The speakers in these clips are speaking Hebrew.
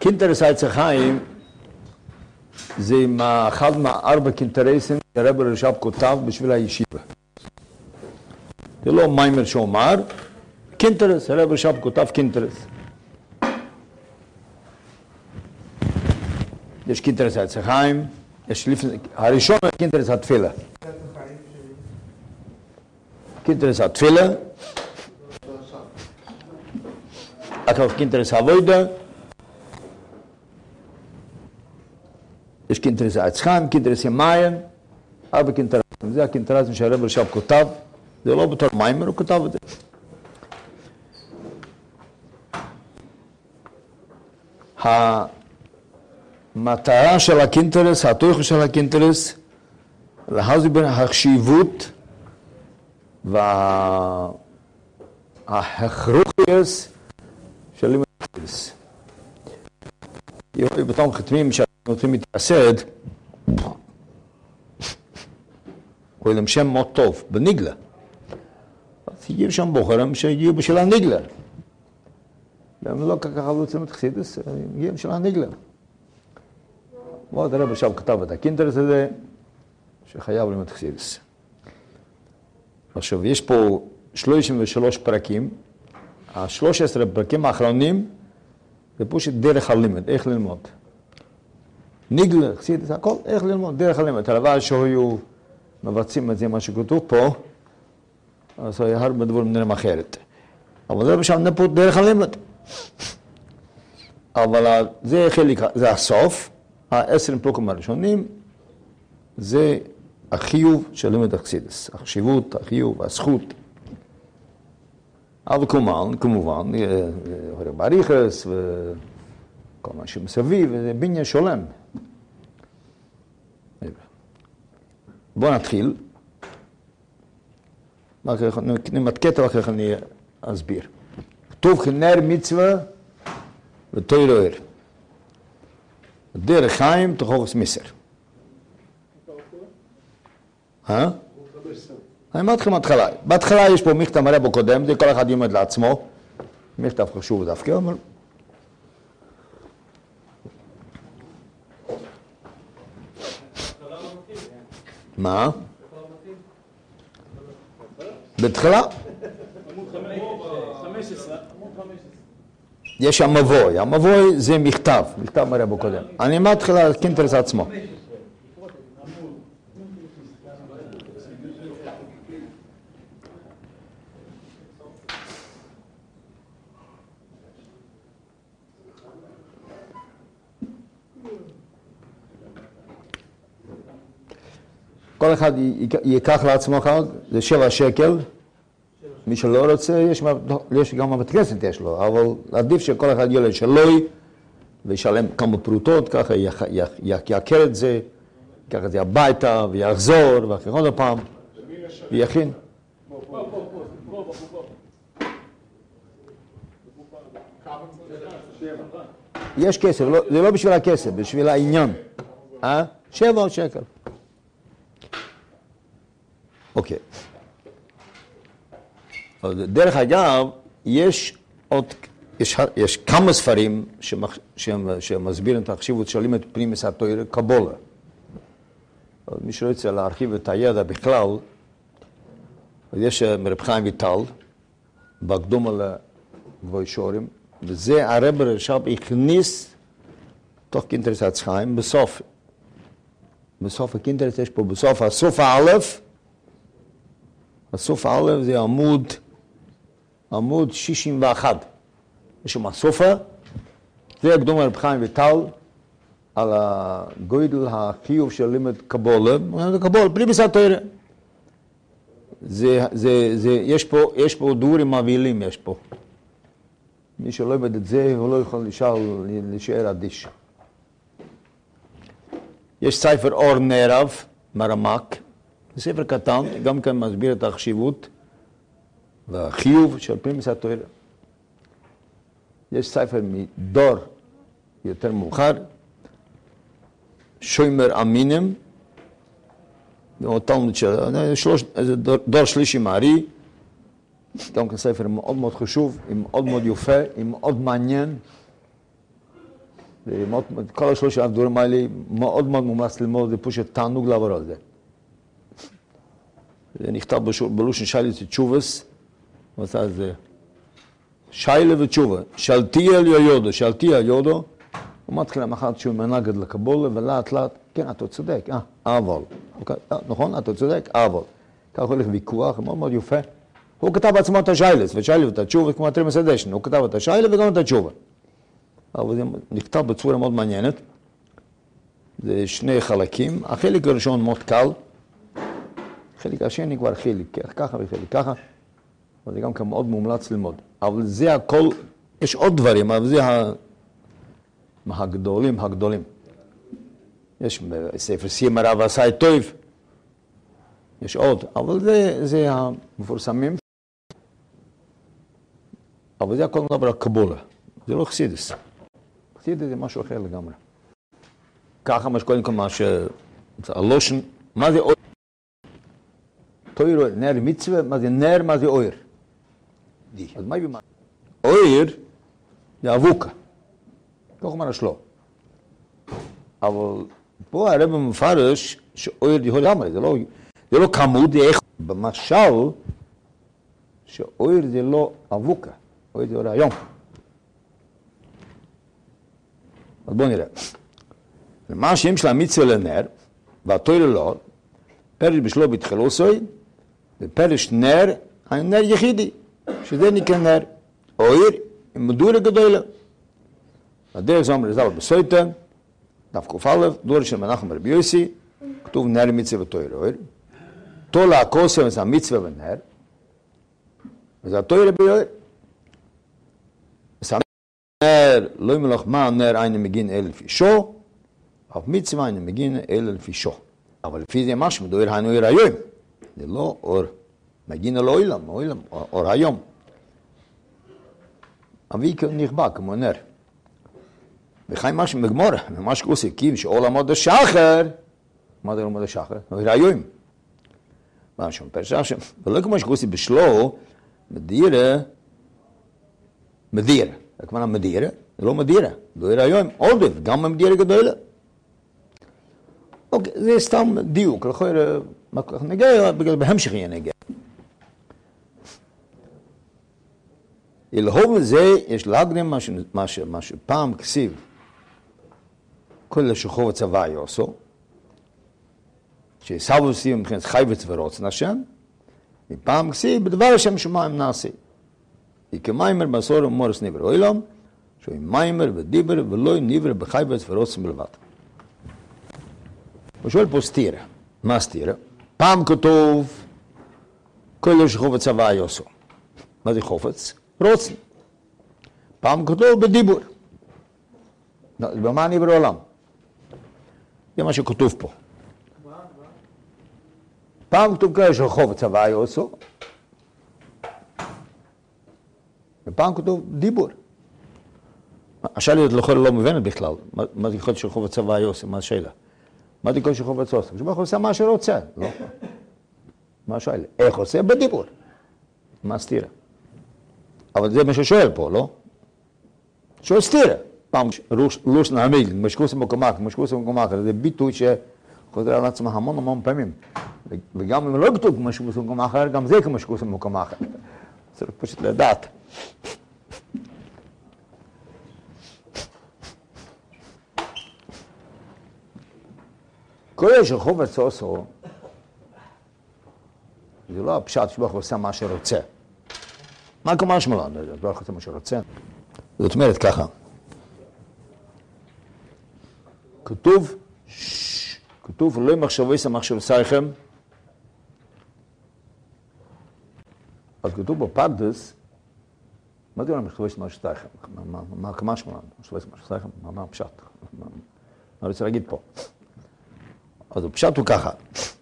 קינטרס העצה חיים זה אחד מהארבע קינטרסים שהרב רש"ב כותב בשביל הישיבה. זה לא מיימר שאומר, קינטרס, הרב רש"ב כותב קינטרס. יש קינטרס העצה חיים, הראשון הוא קינטרס התפילה. קינטרס התפילה, אחר קינטרס הווידה, יש קינטרס העצה חיים, קינטרס ימיין, ארבע קינטרסים. זה הקינטרסים שהרב רש"ב כותב, זה לא בתור מיימר, הוא כותב את זה. המטרה של הקינטרס, התוכן של הקינטרס, להסביר החשיבות וההכרחיות של לימוד הקינטרס. בתום חתמים שאנחנו רוצים להתייסד, הוא להם שם מאוד טוב, בניגלה. אז הגיעו שם בוחרים שהגיעו בשביל הניגלה. והם לא ככה רוצים את חסידס, הם הגיעו בשביל הניגלה. ועוד הרב עכשיו כתב את הקינטרס הזה, שחייב ללמוד חסידס. עכשיו, יש פה 33 פרקים, ה-13 פרקים האחרונים, זה פשוט דרך הלימוד, איך ללמוד. ניגלה, חסידס, הכל, איך ללמוד, דרך הלימוד. הלוואי שהיו מבצעים את זה, מה שכתוב פה, אז היה הרבה דברים נראים אחרת. אבל זה בשביל נפות דרך הלימוד. אבל זה חלק, זה הסוף, ה10 פרקים הראשונים, זה החיוב של לימוד החסידס, החשיבות, החיוב, הזכות. אבל כמובן, בריחס וכל מה שמסביב, זה בניין שלם. בואו נתחיל. נמד קטע ואחר כך אני אסביר. כתוב כנר מצווה ותויר אוהר. דרך חיים תוכחוס מסר. אני אמרתי לכם מההתחלה. בהתחלה יש פה מכתב מראה קודם, זה כל אחד ילמד לעצמו. מכתב חשוב דווקא, אבל... מה? בתחילה? יש המבוי, המבוי זה מכתב, מכתב מראה קודם. אני מתחילה על קינטרס עצמו. כל אחד ייקח לעצמו אחד, זה 7 שקל. מי שלא רוצה, יש גם בבית כנסת יש לו, אבל עדיף שכל אחד ילד שלוי, וישלם כמה פרוטות, ככה יכיר את זה, ייקח את זה הביתה, ויחזור, ואחרי עוד הפעם, ויכין. יש כסף, זה לא בשביל הכסף, בשביל העניין. 7 שקל. אוקיי. דרך אגב, יש כמה ספרים שמסבירים את החשיבות של לימוד פנימיוס התורה, קבולה. מי שרוצה להרחיב את הידע בכלל, יש מרב חיים ויטל, בהקדומה לבוישורים, וזה הרב רש"ב הכניס תוך קינטרס העצה חיים, בסוף הקינטרס יש פה, בסוף הסוף האלף, הסוף האלף זה עמוד 61. יש שם הסופה, זה הקדומה רב חיים ויטל, על הגודל החיוב של לימוד קבולה, קבולה, פנימיוס התורה. יש פה דברים מבהילים, יש פה. מי שלא לומד את זה, הוא לא יכול להישאר אדיש. יש ספר אור נרב, מרמק, זה ספר קטן, גם כאן מסביר את החשיבות והחיוב של פנימיוס התורה. יש ספר מדור יותר מאוחר, שוימר אמינים, דור שלישי מערי, גם כספר מאוד מאוד חשוב, מאוד מאוד יפה, מאוד מעניין. כל השלושה הדברים האלה מאוד מאוד מומלץ ללמוד, זה פשוט תענוג לעבור על זה. זה נכתב בלושן שיילס ותשובס, הוא עשה את זה. שיילה ותשובה, שלתי על יודו, שלתי על יודו, הוא מתחיל למחרת שהוא מנגד לקבולה, ולאט לאט, כן, אתה צודק, אבל. נכון, אתה צודק, אבל. כך הולך ויכוח, מאוד מאוד יפה. הוא כתב בעצמו את השיילס, ושיילה ואת התשובה, כמו התרמס הדשן, הוא כתב את השיילה וגם את התשובה. אבל זה נכתב בצורה מאוד מעניינת. זה שני חלקים, החלק הראשון מאוד קל, החלק השני כבר חלק ככה וחלק ככה, אבל זה גם כן מאוד מומלץ ללמוד. אבל זה הכל, יש עוד דברים, אבל זה הגדולים. יש ספר סיימר אב עשי טוב, יש עוד, אבל זה המפורסמים. אבל זה הכל מדבר על קבולה, זה לא חסידס. חסידס זה משהו אחר לגמרי. ככה מה שקודם כל מה הלושן, מה זה אויר? תויר נר מצווה, מה זה נר, מה זה אויר? אז מה יביא מה? אויר זה אבוקה. כך אומר השלו. אבל פה הרב מפרש שאויר יכול לגמרי, זה לא כמות, זה איך. במשל, שאויר זה לא אבוקה, אויר זה רעיון. אז בואו נראה. מה שם של המצווה לנר, והתויר לא, פרש בשלו בתחילו סוי, ופרש נר, נר יחידי, שזה נקרא נר. אויר, עם מדורה גדולה. הדרך זו אומר לזל בסויטה, דף ק"א, דור של מנחם רבי יוסי, כתוב נר מצווה ותויר אויר. תולה הכוסם זה המצווה ונר, וזה התויר רבי אויר. נר, לא ימלוך מה נר אין מגין אל לפי שו, אף מצווה אין מגין אל לפי שו. אבל לפי זה משהו, דויר היינו אור היום. זה לא אור, מגין אל אוילם, אור היום. אבי נכבה כמו נר. וחי משהו בגמורה, ממש כוסי, כי שעול עמוד השחר, מה זה עמוד השחר? אור היום. מה שם פרש שם? ולא כמו שכוסי בשלו, מדירה, הכוונה מדירה, זה לא מדירה, דויר היום, עודף, גם מדירה גדולה. אוקיי, זה סתם דיוק, לכן נגיע, בגלל בהמשך יהיה נגיע. אלהוב זה, יש להקדים מה שפעם כסיב, כל שחוב הצבא יעשו, שסבו סיום מבחינת חייבץ ורוצן השם, מפעם כסיב, בדבר השם שמיים נעשה. וכמיימר מסור ומורס ניבר אוילום, שהוא מיימר ודיבר ולא ניבר בחייבץ ורוצן בלבד. הוא שואל פה סתירה. מה סתירה? פעם כתוב, כל שחוב הצבא יעשו. מה זה חופץ? רוצן. פעם כתוב בדיבור. במה ניבר עולם? זה מה שכתוב פה. פעם כתוב כל שחוב הצבא יעשו. ופעם כתוב דיבור. השאלה לכאורה לא מובנת בכלל. מה זה כל שחוב הצבא יעשו? מה השאלה? מה זה כל שחוב הצבא יעשו? כשבא עושה מה שרוצה. לא? מה השאלה? איך עושה? בדיבור. מה סתירה? אבל זה מה ששואל פה, לא? שואל סתירה. פעם לוש נעמיד, משקוס במקומך, זה ביטוי שחוזר על עצמה המון פעמים. וגם אם לא כתוב משקוס במקום אחר, גם זה כמשקוס במקום אחר. צריך פשוט לדעת. כל שחוב הצוסו, זה לא הפשט שבח עושה מה שרוצה. מה כלומר שמלן? זה לא עושה מה שרוצה. זאת אומרת ככה. כתוב לא מחשבו יסע מחשב סייכם, אז כתוב בפרדס, מה זה לא מחשבו יסע מחשב סייכם? מה כמה שמלן? מחשבו יסע מחשב סייכם? מה הפשט? מה אני רוצה להגיד פה? אז הפשט הוא ככה.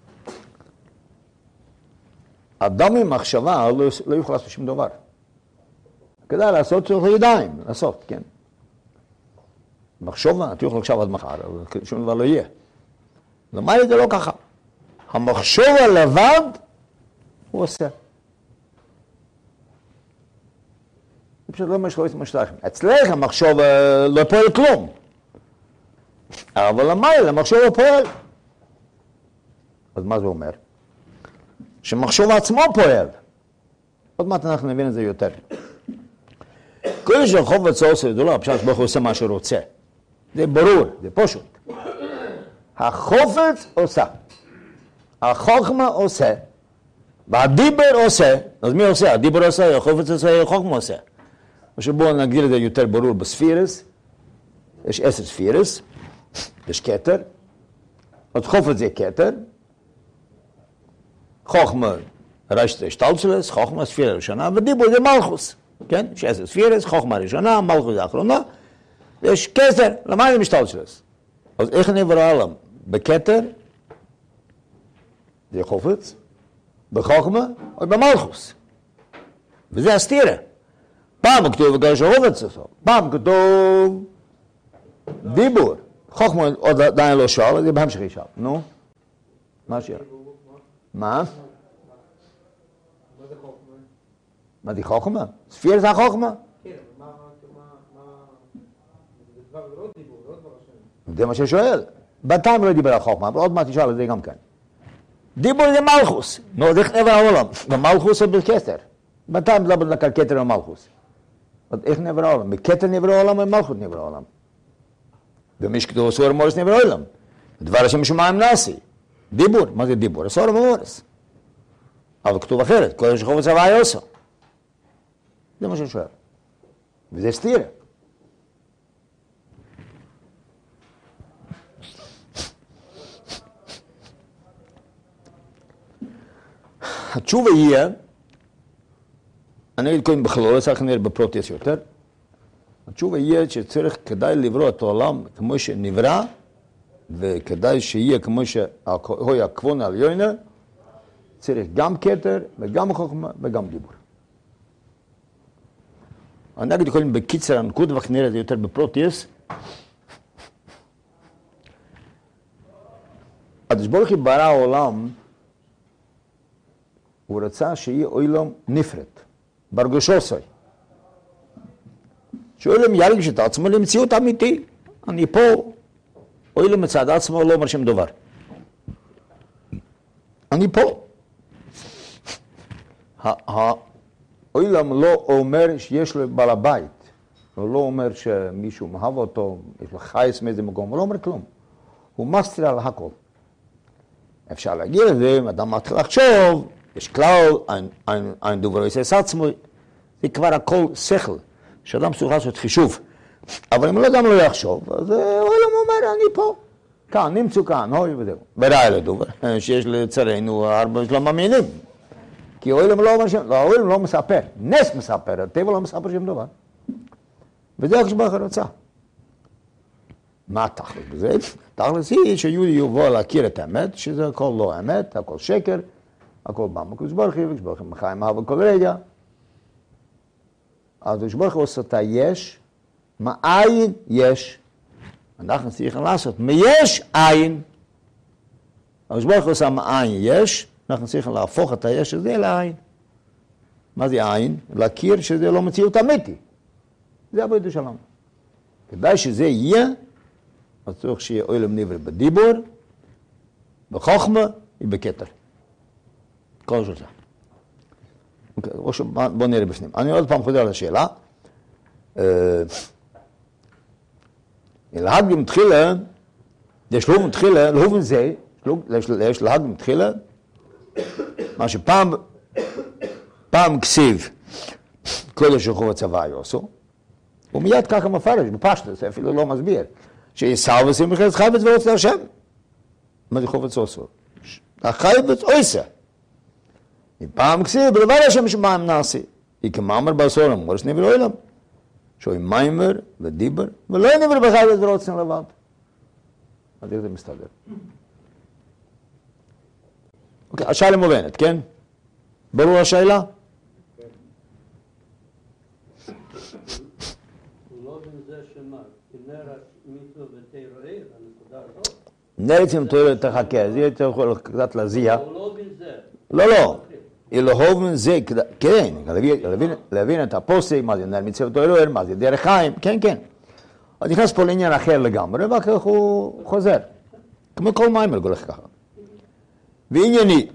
אדם עם מחשבה לא יוכל לעשות שום דבר. כדאי לעשות צריך לידיים, לעשות, כן. מחשבה, אתה יוכל לחשוב עד מחר, אבל שום דבר לא יהיה. למה זה לא ככה? המחשבה לבד, הוא עושה. זה פשוט לא משהו משתייכים. אצלך המחשבה לא פועל כלום. אבל למעלה, המחשוב הפועל. אז מה זה אומר? שמחשוב עצמו פועל. עוד מעט אנחנו נבין את זה יותר. כל שחופץ עושה, זה לא הפשט שברוך הוא עושה מה שהוא רוצה. זה ברור, זה פשוט. החופץ עושה. החוכמה עושה. והדיבר עושה. אז מי עושה? הדיבר עושה, החופץ עושה, החוכמה עושה. עכשיו בואו נגדיר את זה יותר ברור בספירס. יש 10 ספירס. יש כתר. אז חופץ זה כתר. חוכמה רשת שטלשלס, חוכמה ספירה ראשונה, ודיבור זה מלכוס. כן? יש 10 ספירס, חוכמה ראשונה, מלכוס האחרונה. ויש כתר, למה זה משטלשלס? אז איך נברא העולם? בכתר, זה חופץ, בחוכמה או במלכוס. וזה הסתירה. פעם כתוב בגלל שחופץ עשו, פעם כתוב דיבור. חוכמה עוד עדיין לא שאל, זה בהמשך ישאל. נו? מה השאלה? מה? מה זה חוכמה? מה זה חוכמה? ספיר זה החוכמה? כן, אבל זה דבר לא דיבור, לא דבר השם. זה מה ששואל. בינתיים לא דיבר על חוכמה, אבל עוד מעט תשאל את זה גם כן. דיבור זה מלכוס. נו, אז איך נברא העולם? במלכוס או בכתר? בינתיים מדבר על כתר ומלכוס. אז איך נברא העולם? בכתר נברא העולם או במלכות נברא העולם? במשכתו אסור מורס נברא העולם. דבר השם שמיים נעשי. דיבור, מה זה דיבור? אסור מורס. אבל כתוב אחרת, כל שחופץ הוואי עושה. זה מה ששואל. וזה סתירה. התשובה יהיה, אני אגיד קודם בכלול, צריך נראה בפרוטיס יותר, התשובה יהיה שצריך כדאי לברוא את העולם כמו שנברא, וכדאי שיהיה כמו שהוי הכבון העליונה, צריך גם כתר וגם חוכמה וגם דיבור. אני אגיד קודם בקיצר הנקוד, ואנחנו נראה את זה יותר בפרוטיס. הקדוש ברוך הוא ברא העולם, הוא רצה שיהיה עולם נפרד, ברגשוסוי. שעולם ירגיש את עצמו למציאות אמיתי. אני פה, עולם מצד עצמו לא אומר שם דבר. אני פה. העולם לא אומר שיש לו בעל הבית. הוא לא אומר שמישהו מאהב אותו, יש לו חייס מאיזה מקום, הוא לא אומר כלום. הוא מסתיר על הכל. אפשר להגיד את זה, אם אדם מתחיל לחשוב, יש כלל, אין דובר יעשה עצמו, זה כבר הכל שכל, שאדם מסוגל לעשות חישוב. אבל אם אדם לא יחשוב, אז העולם אומר, אני פה. כאן, נמצאו כאן, אוי וזהו. ברעי לדובר, שיש לצרינו הרבה שלא מאמינים. כי העולם לא מספר, נס מספר, הטבע לא מספר שום דבר. וזה הקדוש ברוך הוא רצה. מה תכלס בזה? תכלס היא שיהודי יבוא להכיר את האמת, שזה הכל לא אמת, הכל שקר, הכל בא מהקדוש ברוך הוא, הקדוש ברוך הוא מחיים אהבה כל רגע. אז הקדוש ברוך הוא עושה את היש, מאין יש. אנחנו צריכים לעשות מיש עין. הקדוש ברוך הוא עושה מאין יש, אנחנו צריכים להפוך את היש הזה לעין. מה זה עין? להכיר שזה לא מציאות אמיתי. זה עבודה שלנו. כדאי שזה יהיה, אז צריך שיהיה עולם נברא בדיבור, בחוכמה ובכתר. כל זאת. בואו נראה בפנים. אני עוד פעם חוזר על השאלה. להגים תחילה, יש להובים תחילה, להובים זה, יש להגים תחילה, מה שפעם כסיב, כל השלחו הצבא יעשו, ומיד ככה מפרש, בפשטוס, אפילו לא מסביר, שיסעו ועושים מחלת חייבץ ורוצה להשם. מה זה חופץ עשו? החייבץ עושה. פעם כסיב, בדבר השם שמיים נעשי. היא כמאמר בעשור, אמורס נברא עולם. שוי מיימר ודיבר, ולא נברא בחייבץ ורוצה לבד. אז איך זה מסתדר? אוקיי, השאלה מובנת, כן? ברור השאלה? נרצים תוירה תחכה, זה יותר יכול קצת להזיע. לא. אלוהובן זה, כן, להבין את הפוסק, מה זה נר מצוות אלוהים, מה זה דרך חיים, כן. אז נכנס פה לעניין אחר לגמרי, ואחר כך הוא חוזר. כמו כל מיימר הולך ככה. וענייני,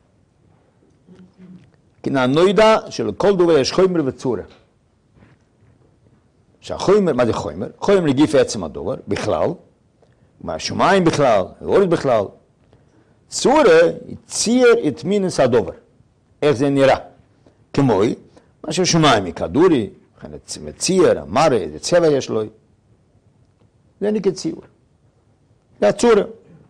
כי נוידע שלכל דבר יש חומר וצורה. שהחומר, מה זה חומר? חומר נגיף עצם הדבר, בכלל, מהשמיים בכלל, האורית בכלל. צורה יצייר את מינוס הדבר. איך זה נראה? כמוי, מה שהשמיים מכדורי, מצייר, המראה, איזה צבע יש לו. זה נקרא ציור. זה הצורה.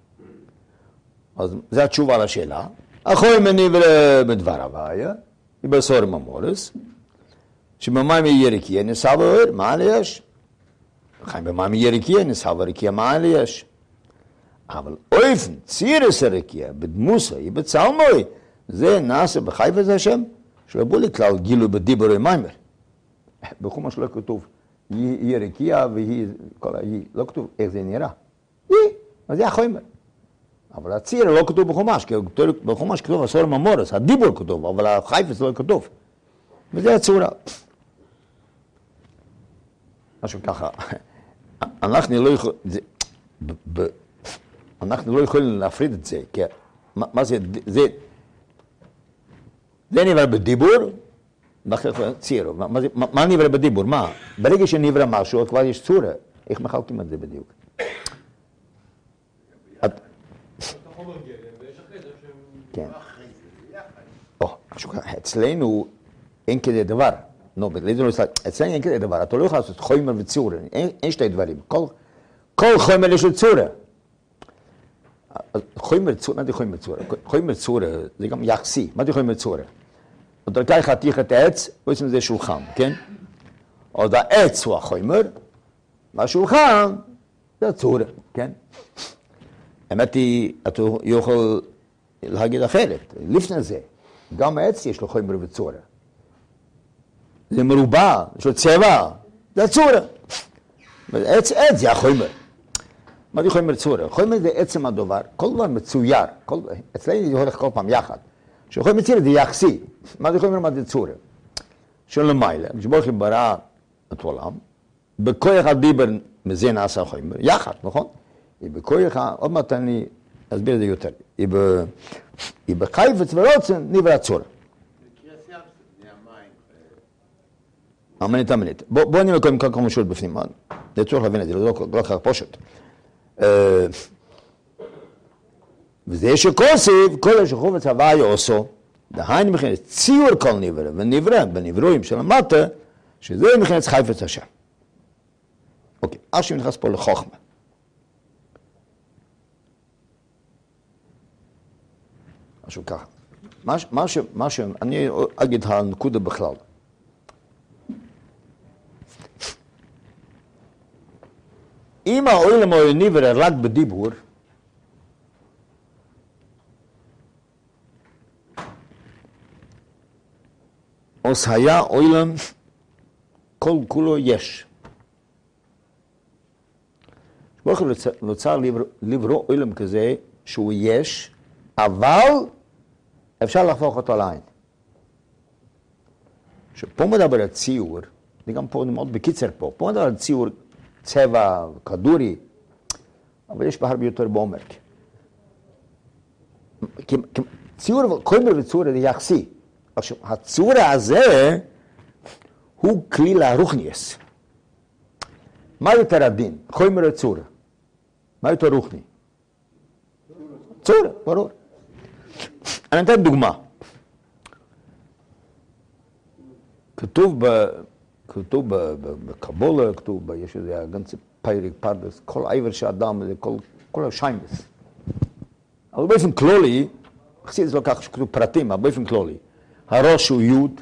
אז זו התשובה לשאלה. החומר נברא בדבר הוויה, בבשר ממורס, שבמים יריקיה נסע ואור, מה יש? חיים במים יריקיה נסע וריקיה, מה יש? אבל אופן, צירס הריקיה, בדמוסה, בצלמוי, זה נעשה בחייבת השם, שלא בוא לכלל גילוי בדיבורי מיימר. בחומש לא כתוב, היא ריקיה והיא, כל היא, לא כתוב איך זה נראה. אז זה החומר. אבל הציר לא כתוב בחומש, כי בחומש כתוב אסור ממורס, הדיבור כתוב, אבל החייפס לא כתוב. וזה הצורה. משהו ככה, אנחנו לא יכולים להפריד את זה, כי מה זה, זה נברא בדיבור, ואחר ציר, מה נברא בדיבור? מה? ברגע שנברא משהו, כבר יש צורה, איך מחלקים את זה בדיוק? כן. אצלנו אין כזה דבר. אצלנו אין כזה דבר. אתה לא יכול לעשות חומר וצורה. אין שתי דברים. כל חומר יש לו צורה. חומר צורה, מה זה חומר צורה? חומר צורה זה גם יחסי. מה זה חומר צורה? אתה לוקח חתיכת עץ, בעצם זה שולחן, כן? עוד העץ הוא החומר, והשולחן זה הצורה, כן? האמת היא, אתה יכול להגיד אחרת, לפני זה, גם העץ יש לו חומר וצורה. זה מרובע, יש לו צבע, זה הצורה. עץ זה החומר. מה זה חומר צורה? חומר זה עצם הדבר, כל דבר מצויר, אצלנו זה הולך כל פעם יחד. שחומר מצויר זה יחסי. מה זה חומר, מה זה צורה? שלמעלה, כשברוך הוא ברא את העולם, בכוח הדיבר מזה נעשה חומר, יחד, נכון? בכוח, עוד מעט אני אסביר את זה יותר. היא בחייפץ ורוצן נברא צורה. אמנית. בואו נראה קודם כמה שורות בפנים. זה צורך להבין את זה, לא כל כך פשוט. וזה שכוסף, כל שחובץ הוויה עושו, דהיינו מבחינת ציור כל נברא, ונברא בנברואים של המטה, שזה מבחינת חייפץ השם. אוקיי, עכשיו נכנס פה לחוכמה. משהו ככה. מה שאני אגיד הנקודה בכלל. אם העולם הוא נברא רק בדיבור, אז היה עולם כל כולו יש. ברוך הוא רוצה לברוא עולם כזה שהוא יש, אבל אפשר להפוך אותו לעין. שפה מדבר על ציור, זה גם פה מאוד בקיצר פה מדבר על ציור צבע, כדורי, אבל יש בה הרבה יותר בעומק. ציור, חומר וצורה זה יחסי. עכשיו, הצורה הזה הוא כלי לרוחניאס. מה יותר הדין? חומר וצורה. מה יותר רוחני? צורה, ברור. אני אתן דוגמה. כתוב בקבולה, כתוב יש איזה גנצי פייריק פרדס, כל עבר שאדם, כל השיימס. אבל באופן כללי, חסיד זה לא כך שכתוב פרטים, אבל באופן כללי, הראש הוא יוד,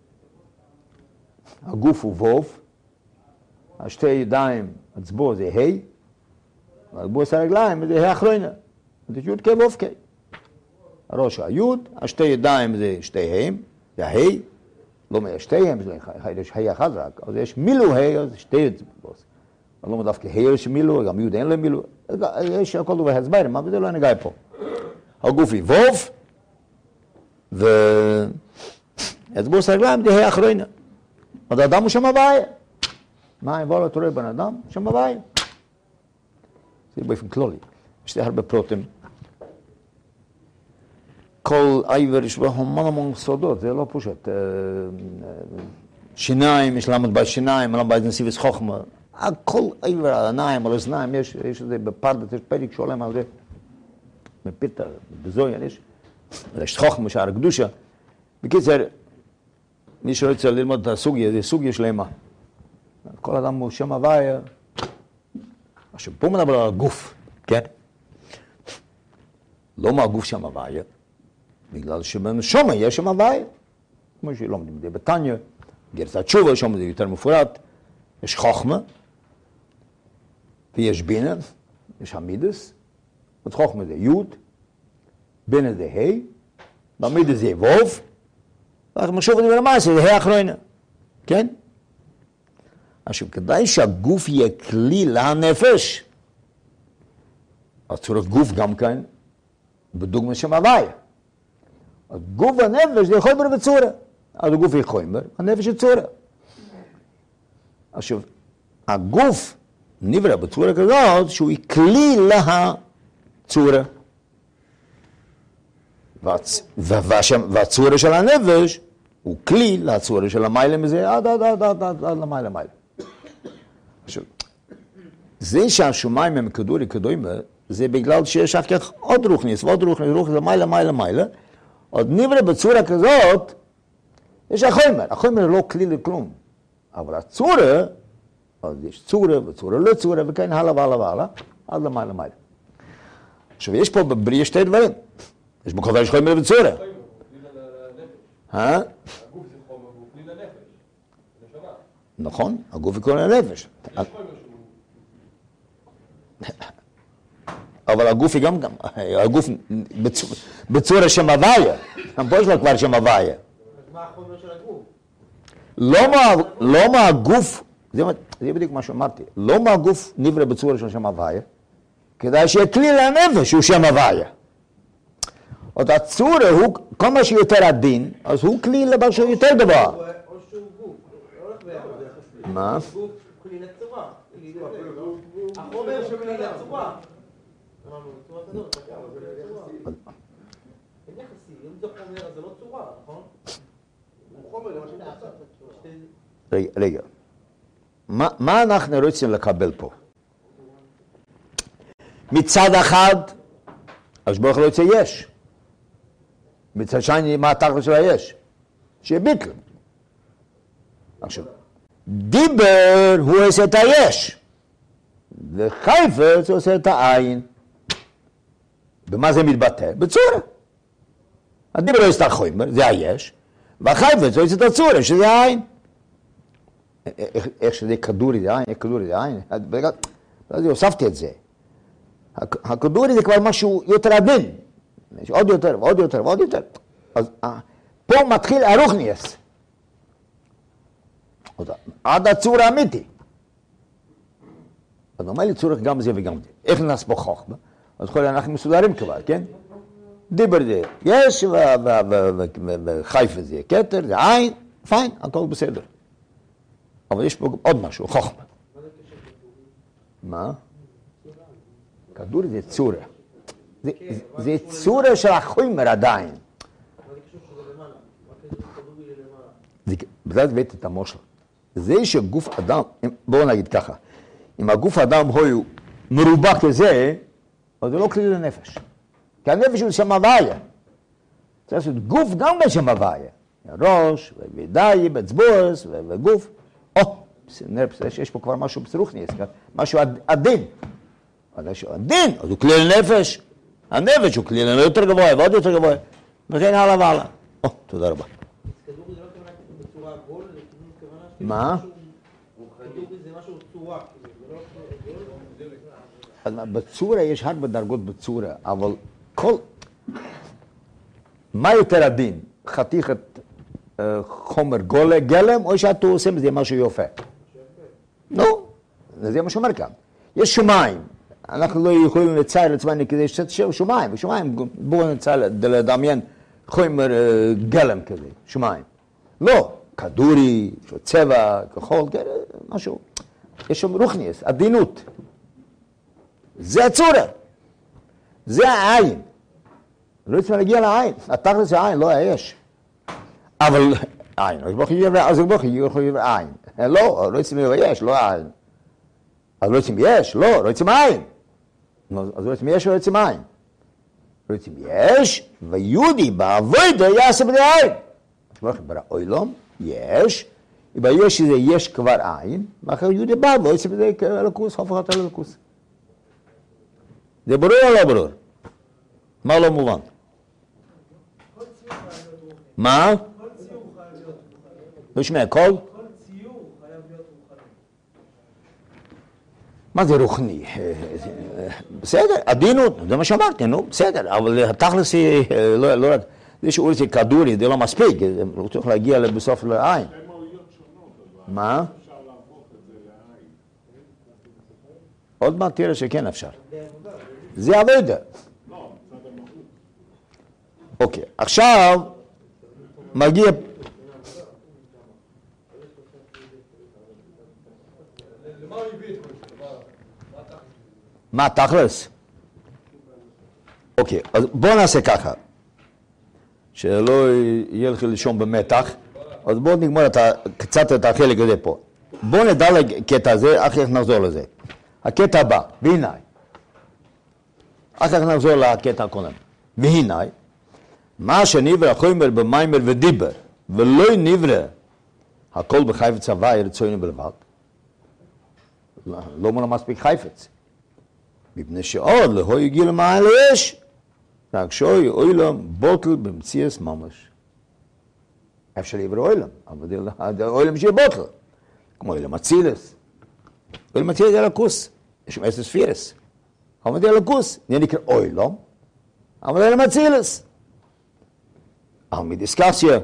הגוף הוא ווב, השתי ידיים, הצבוע זה ה', והגבוס הרגליים זה האחרונה, זה יוד כ' ווב כ'. הראש הוא היוד, השתי ידיים זה שתיהם, זה ה', לא מהשתיהם, יש ה' אחד רק, אז יש מילו ה', אז שתי אצבעות. אבל לא דווקא ה' יש מילו, גם יוד אין לו מילו, יש הכל דבר הסברים, אבל זה לא נגע פה. הגוף היא ווב, ואצבעות הרגליים זה האחרונה. אז האדם הוא שם הבעיה. מים ואולו תורא בן אדם, שם הוויה. זה באופן כללי. יש לי הרבה פרוטים. כל עיוור יש בו המון סודות, זה לא פשוט. שיניים, יש למד בשיניים, למד בנסיבס חוכמה. כל עיוור על העיניים, על האוזניים, יש זה בפרדת, יש פרק שעולם על זה. מפיתה, בזוין, יש חוכמה, שער הקדושה. בקיצר, מי שרוצה ללמוד את הסוגיה, זה סוגיה שלמה. כל אדם הוא שם הוויה. עכשיו, פה מדבר על הגוף, כן? לא מהגוף שם הוויה, בגלל שבנשמה יש שם הוויה. כמו שלומדים את זה בתניא, גרסת תשובה, שם זה יותר מפורט. יש חוכמה, ויש בינה, יש המידס. את חוכמה זה יוד, בינה זה ה', במידס זה ווב, ואנחנו משוב את זה למעשה, זה האחרונה, כן? עכשיו, כדאי שהגוף יהיה כלי לנפש, אז צריך גוף גם כאן, בדוגמה שם הוויה. הגוף והנפש זה חומר וצורה. אז הגוף היא חומר, הנפש היא צורה. עכשיו, הגוף נברא בצורה כזאת שהוא היא כלי לצורה. והצורה של הנפש הוא כלי לצורה של המיילה מזה עד למיילה. עכשיו, זה שהשמיים הם כדורי כדומה, זה בגלל שיש אחר כך עוד רוחניס, ועוד רוחניס, מיילה. עוד נברא בצורה כזאת, יש החומר. החומר לא כלי לכלום. אבל הצורה, אז יש צורה וצורה לא צורה, וכן הלאה, עד למיילה. עכשיו, יש פה בבריא שתי דברים. יש בכל יש חומר וצורה. הגוף זה חומר, והוא כלי לנפש. נשמה. נכון, הגוף יקרא לנפש. אבל הגוף היא גם, הגוף בצורה שם הוויה. גם פה יש לו כבר שם הוויה. אז מה החומר של הגוף? לא מהגוף, זה בדיוק מה שאמרתי, לא מהגוף נברא בצורה של שם הוויה, כדאי שיהיה כלי לנפש שהוא שם הוויה. עוד הצורה הוא, כל מה שיותר עדין, אז הוא כלי לבא שהוא יותר גבוה. או שהוא גוף, לא הולך ביחד. מה? גוף כלי לצורה. החומר שהוא כלי לצורה. אמרנו, צורה כזאת, אין יחסי, אם זה חומר אז זה לא צורה, נכון? הוא חומר למה שנעשה. רגע, מה אנחנו רוצים לקבל פה? מצד אחד, אז ברוך לא יוצא יש. מצד שני, מה התכל'ס של היש? שיהיה ביטל. עכשיו, דיבר הוא עושה את היש, וחפץ הוא עושה את העין. במה זה מתבטא? בצורה. הדיבר הוא עושה את החומר, זה היש, והחפץ הוא עושה את הצורה, שזה העין. איך שזה כדורי זה עין, כדורי זה עין. אז הוספתי את זה. הכדורי זה כבר משהו יותר עדין. יש עוד יותר ועוד יותר ועוד יותר. אז פה מתחיל הרוחניאס. עד הצור האמיתי. אז אומר לי צורך גם זה וגם זה. איך נעש פה חוכמה? אז כל אנחנו מסודרים כבר, כן? דיבר זה יש וחיפה זה כתר, זה עין, פיין, הכל בסדר. אבל יש פה עוד משהו, חוכמה. מה? כדור זה צורה. זה צורה של החומר עדיין. מה זה קשור שזה למעלה? מה כזה כדורי למעלה? בזה הבאתי את המושל. זה שגוף אדם, בואו נגיד ככה, אם הגוף האדם הוא מרובע כזה, אז זה לא כלי לנפש. כי הנפש הוא שם הוויה. צריך לעשות גוף גם בשם הוויה. ראש, וידיים, אצבעות, וגוף. יש פה כבר משהו בסרוכניס, משהו עדין. אז הוא כלי לנפש. הנפש הוא כלי יותר גבוה ועוד יותר גבוה. וכן הלאה והלאה. תודה רבה. כדורי זה לא כוונה בצורה עגול, זה כוונה... מה? כדורי זה משהו צורה. אז בצורה יש הרבה דרגות בצורה, אבל כל... מה יותר עדין? חתיכת חומר גלם, או שאתה עושה מזה משהו יפה? נו, זה מה שאומר כאן. יש שמיים. אנחנו לא יכולים לצייר לעצמנו כדי שמיים, בואו נצייר לדמיין חומר גלם כזה, שמיים. לא, כדורי, צבע, כחול, משהו. יש שם רוחניאס, עדינות. זה הצורה. זה העין. לא צריכים להגיע לעין. התכלס זה העין, לא היש. אבל עין, אז הוא בוכי יראה עין. לא רוצים יש, לא העין. אז לא רוצים יש, לא רוצים עין. אז לא רוצים יש, לא רוצים עין. רוצים יש, ויהודי בעבודה יעשה בדי עין. אז לא רוצים ברא אילום, יש, וביש שזה יש כבר עין, ואחר יהודי בא, לא רוצים בדי אלוקוס, הופך אותה לאלוקוס. זה ברור או לא ברור? מה לא מובן? מה? לא שומע, כל? כל ציור חייב להיות רוחני. מה זה רוחני? בסדר, עדינות, זה מה שאמרתי, נו, בסדר, אבל התכלס היא לא רק, זה שהוא רוצה כדורי, זה לא מספיק, הוא צריך להגיע בסוף לעין. מה? עוד מעט תראה שכן אפשר. זה עבודה. אוקיי, עכשיו מגיע... מה תכלס? אוקיי, אז בואו נעשה ככה. שלא יהיה לך לישון במתח. אז בואו נגמור קצת את החלק הזה פה. בואו נדע לקטע הזה, אחר כך נחזור לזה. הקטע הבא, והנה. אחר כך נחזור לקטע הקודם. והנה, מה שנברא החומר במיימר ודיבר, ולא נברא הכל בחייפץ הוואי רצונו בלבד. לא מונה מספיק חייפץ. מפני שעוד לא יגיע למעלה יש, רק שאוי אוילם בוטל במציאס ממש. אפשר לברוא אוילם, אבל אוילם שיהיה בוטל. כמו אוילם אצילס. אוילם אצילס זה אלוקוס. יש שם 10 ספירס. אבל זה אלוקוס. זה נקרא אוילם, אבל אוילם אצילס. אבל מדיסקסיה.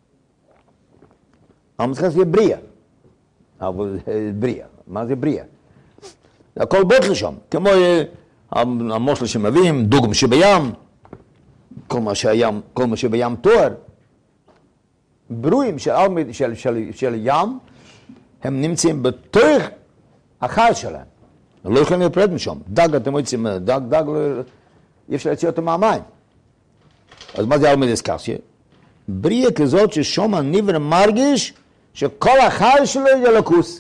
אבל מדיסקסיה בריאה. אבל בריאה. מה זה בריאה? זה הכל בוטל שם. כמו המושל שמביאים, דוגם שבים, כל מה שבים תואר. ברואים של ים, הם נמצאים בתוך החי שלהם. לא יכולים להיפרד משם. דג, אתם רוצים, דג, אי אפשר להציע אותו מהמים. אז מה זה על מדיסקסיה? בריאה כזאת ששום הנברא מרגיש שכל החי שלו זה אלוקוס.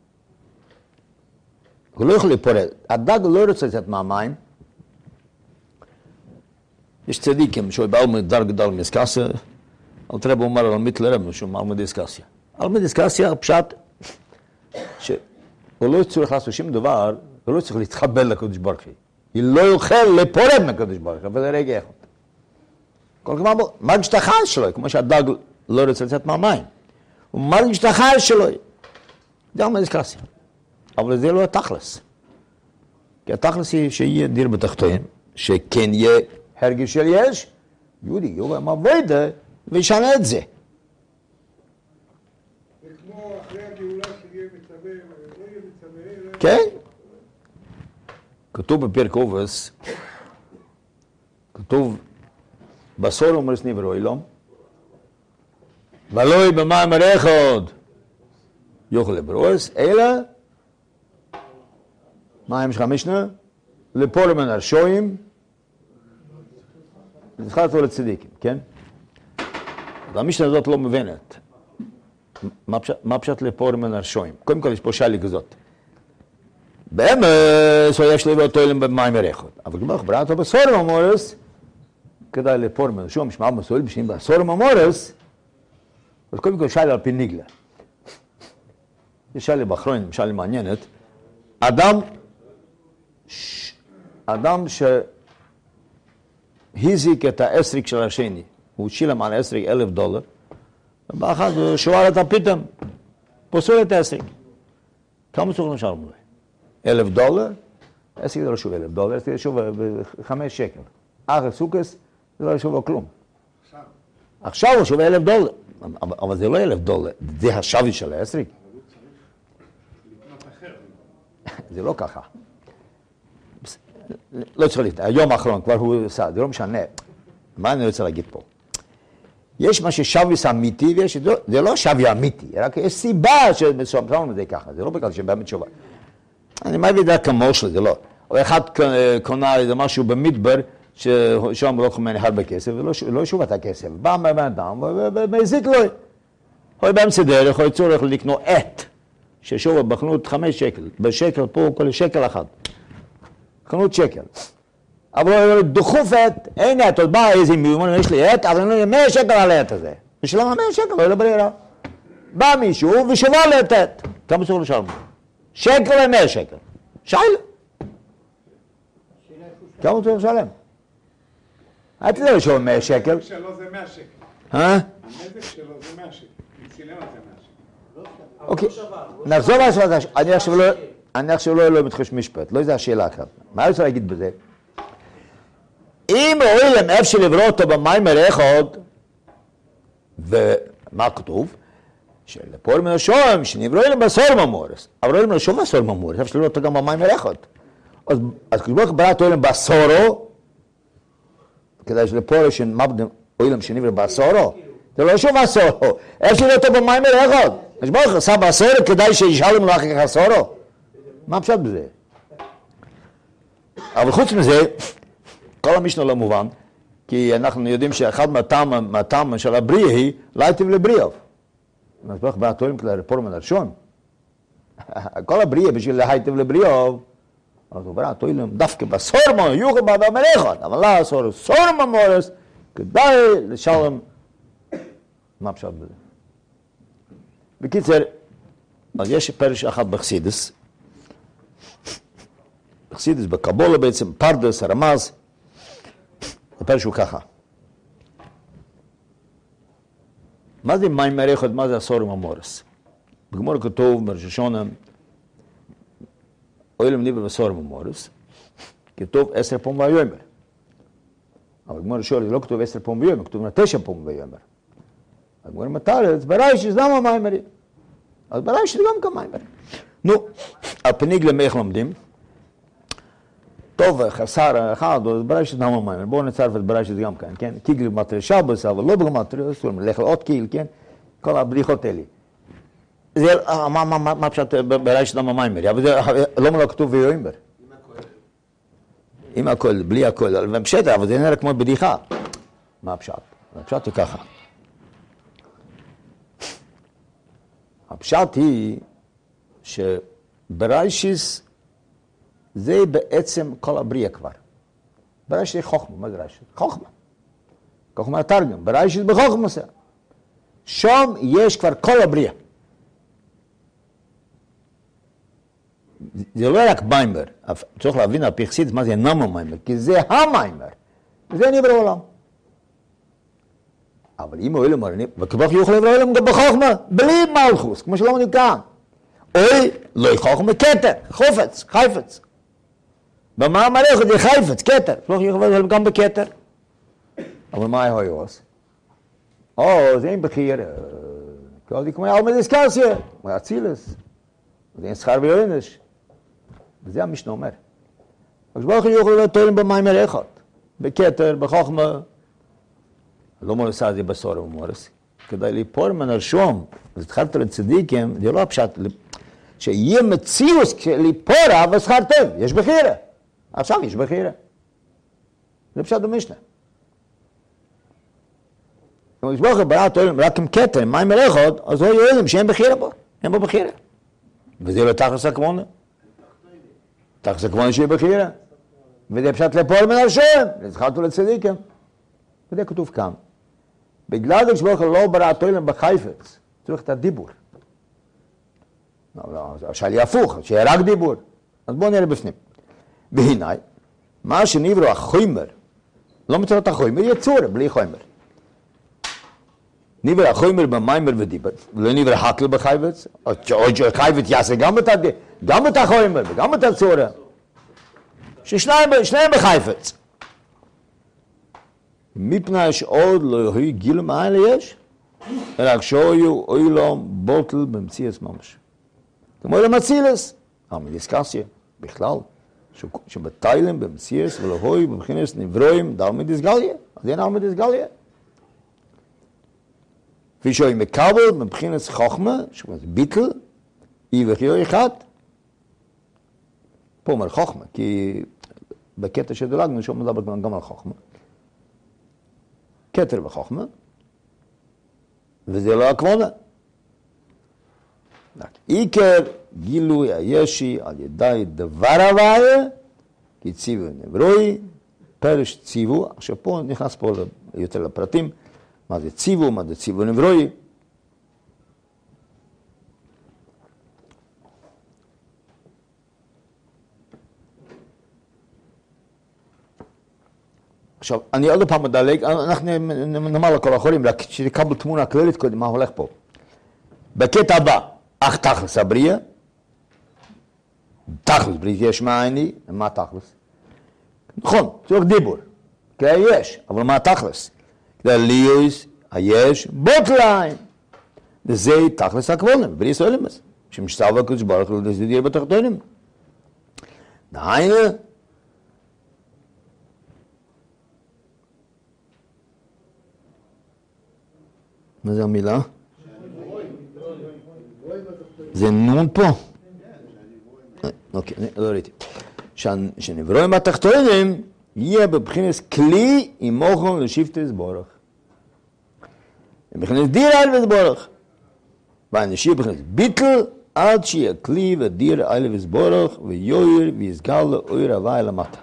הוא לא יכול להיפרד. הדג לא רוצה לצאת מהמים. יש צדיקים שבאו מדרג גדל מדיסקסיה, אל תראה בו אומר על מיטלרם, שהוא אומר מדיסקסיה. על מדיסקסיה פשט שהוא לא צריך לעשות שום דבר, הוא לא צריך להתחבר לקדוש ברוך הוא. היא לא יוכל להיפרד מהקדוש ברוך הוא, אבל זה רגע אחד. כל כמה בו, מרגיש את החי שלו, כמו שהדג לא רוצה לצאת מהמים. הוא מרגיש את החי שלו. זה על מדיסקסיה. אבל זה לא התכלס. כי התכלס היא שיהיה דיר בתחתיהם, שכן יהיה הרגיש של יש, יהודי יורד מהעבודה וישנה את זה. זה כמו אחרי הגאולה שיהיה מצווה, לא יהיה מצווה. כן? כתוב בפרק אובס, כתוב, בסור אומרס נברא אילום, ולא יהיה במאמר אחד יוכל לברואס, אלא מה הם שלך משנה? לפור מן הרשועים, נזכר אותו לצדיקים, כן? המשנה הזאת לא מובנת. מה פשט לפור מן הרשועים? קודם כל יש פה שאלה כזאת. באמת, יש לי באותו אילם במים הרחוד. אבל כמו חברה אותו בסורם המורס, כדאי לפור מן הרשועים, משמע מסויל בשנים בסורם המורס, אז קודם כל שאלה על פי ניגלה. יש שאלה באחרון, שאלה מעניינת. אדם שהזיק את האסריק של השני, הוא שילם על האסריק $1,000, ובאחד הוא שואל את הפתאום, פוסל את האסריק. כמה צריך לשלם לו? $1,000? האסריק זה לא שוב $1,000, האסריק זה שוב 5 שקל. אחר סוכס זה לא שוב כלום. עכשיו הוא שוב $1,000, אבל זה לא $1,000, זה השווי של האסריק. זה לא ככה. לא צריך להגיד, היום האחרון כבר הוא עשה, זה לא משנה. מה אני רוצה להגיד פה? יש מה ששוויס אמיתי, זה לא שווי אמיתי, רק יש סיבה ששמנו את זה ככה, זה לא בגלל שבאמת שווי. אני מביא את זה כמו שלי, זה לא. או אחד קונה איזה משהו במדבר, ששם לא קונה הרבה כסף, ולא שוב את הכסף. בא מהאדם ומזיק לו. יכול באמצע דרך, יכול צורך לקנות עט, ששוב בחנות 5 שקל, בשקל פה כל שקל אחד. חנות שקל. אבל דחוף עט, אין עט, עוד בא איזה מיומון, יש לי עט, אבל אני 100 שקל על העט הזה. ושלמה 100 שקל, לא ברירה. בא מישהו ושווה לו את עט. כמה צריך לשלם? שקל ו100 שקל. שיילה. כמה צריך לשלם? אל תדע לשלם 100 שקל. הנזק שלו זה 100 שקל. הנזק שלו זה 100 שקל. הוא צילם על זה 100 שקל. אוקיי, נחזור לשאלה. אני עכשיו לא מתחש משפט, לא זה השאלה אחת. מה אני רוצה להגיד בזה? אם אוהלם איפה שלברוא אותו במיימר אחד, ומה כתוב? שלפועל מן השום, שנברוא אוהלם בסור ממורס. אבל אוהלם מן השום בסור ממורס, איפה שלברוא אותו גם במיימר אחד. אז כשברוך בראת אוהלם בסורו, כדי שלפועל שמבדם אוהלם שנברוא בסורו, זה לא שום בסורו, איפה שלברוא אותו במיימר אחד. אז ברוך עשה בסורו כדי שישלם לו אחר כך הסורו. מה פשוט בזה? אבל חוץ מזה, כל המשנה לא מובן, כי אנחנו יודעים שאחד מהטעם של הבריאה היא להיטיב לבריאו. אז ברוך בא תולים כדי רפורמה הראשון. כל הבריאה בשביל להיטיב לבריאו, אז הוא ברא תולים דווקא בסורמו, יוכל באדם אחד, אבל לא סורמו מורס, כדי לשלם. מה פשוט בזה? בקיצר, אז יש פרש אחד בחסידס, בחסידס בקבולה בעצם, פרדס, הרמז, הפרש הוא ככה. מה זה מיימר אחד, מה זה הסורם המורס? בגמור כתוב בראש השונה, אוהלם ניבר בסורם המורס, כתוב 10 פעם ויאמר. אבל בגמור השונה לא כתוב 10 פעם ויאמר, כתוב 9 פעם ויאמר. בגמור מתרץ, בריישס למה מיימרים? אז בריישס גם כמיימרים. נו, על פניגלם איך לומדים? טוב, חסר אחד, אז בריישס למה מיימר. בואו נצרף את בריישס גם כאן, כן? קיגל במטרי שבס, אבל לא במטרי, לך לעוד קיל, כן? כל הבדיחות האלה. זה, מה פשוט בריישס למה מיימר? אבל זה, למה לא כתוב ויאמר? עם הכל, בלי הכל, ובשטר, אבל זה נראה כמו בדיחה. מה הפשט? הפשט הוא ככה. הפשט היא שבריישיס זה בעצם כל הבריאה כבר. בריישיס זה חוכמה, מה זה ריישיס? חוכמה. חוכמה התרגם, בריישיס בחוכמה זה. שם יש כבר כל הבריאה. זה לא רק מיימר, צריך להבין על פי חסידות מה זה נמה מיימר, כי זה המיימר. זה נברא עולם. אבל אם אוהלם מרנים, וכבוך יוכל לברוא עולם גם בחוכמה, בלי מלכוס, כמו שלא נקרא. אוי, לא חוכמה, כתר, חופץ, חייפץ. במה מלאכות זה חייפץ, כתר, כבוך יוכל לברוא עולם גם בכתר. אבל מה היה עושה? זה אין בחיר, זה כמו אלמא דיסקסיה, כמו אצילס, זה אין שכר ויונש. וזה המשנה אומר. וכבוך יוכל לברוא עולם במיימר אחד, בכתר, בחוכמה, לא מורסה זה בסור ומורס. כדי ליפור מן הרשום, אז התחלת לצדיקים, זה לא הפשט, שיהיה מציאוס ליפורה ושכר טוב, יש בחירה. עכשיו יש בחירה. זה פשט במשנה. אם יש בוחר בראת אוהלם רק עם כתר, עם מים מלאכות, אז הוא אוהלם שאין בחירה בו, אין בו בחירה. וזה לא תחס הכמונה. תחס הכמונה שיהיה בחירה. וזה פשט ליפור מן הרשום, התחלת לצדיקים. וזה כתוב כאן. בגלל שברוך לא ברא תוילם בחייפץ, צריך את הדיבור. השאלי הפוך, שיהיה רק דיבור. אז בואו נראה בפנים. והנה, מה שנברא החומר, לא מצא את החומר, יצור, בלי חומר. נברא החומר במיימר ודיבר, ולא נברא הקל בחייפץ, או חייפץ יעשה גם את החומר וגם את הצורה. ששניהם בחייפץ. מפני שעוד לא יהיו גילום האלה יש, רק שאויו אוילום בוטל במציאס ממש. כמו אלה מצילס, אבל דיסקסיה בכלל, שבטיילם במציאס ולהוי בבחינס נברואים דל מדיסגליה, אז אין על מדיסגליה. כפי שאוי מקבל מבחינס חוכמה, שזה ביטל, אי וחיו אחד, פה אומר חוכמה, כי בקטע שדולגנו, שהוא מדבר גם על חוכמה. כתר וחוכמה, וזה לא הכוונה. עיקר גילוי הישי על ידי דבר הוויה, כי ציוו נברואי, פרש ציוו, עכשיו פה נכנס פה יותר לפרטים, מה זה ציוו, מה זה ציוו נברואי. עכשיו, אני עוד פעם מדלג, אנחנו נאמר לכל האחרים, רק שתקבל תמונה כללית קודם, מה הולך פה. בקטע הבא, אך תכלס הבריאה, תכלס בריאה יש מאייני, מה תכלס? נכון, צריך דיבור, כי יש, אבל מה תכלס? כדי ליוס, היש, בוטליין. וזה תכלס הכוונה, בריאה סולמס, שמשתווה הקדוש ברוך הוא לדיר בתחתונים. דהיינו, מה זה המילה? זה נון פה. אוקיי, לא ראיתי. שנברואים בתחתונים, יהיה בבחינס כלי עם מוכן לשבט וסבורך. בבחינס דיר אל וסבורך. ואנשי בבחינס ביטל, עד שיהיה כלי ודיר אל וסבורך, ויוער ויסגל לאויר הוואי למטה.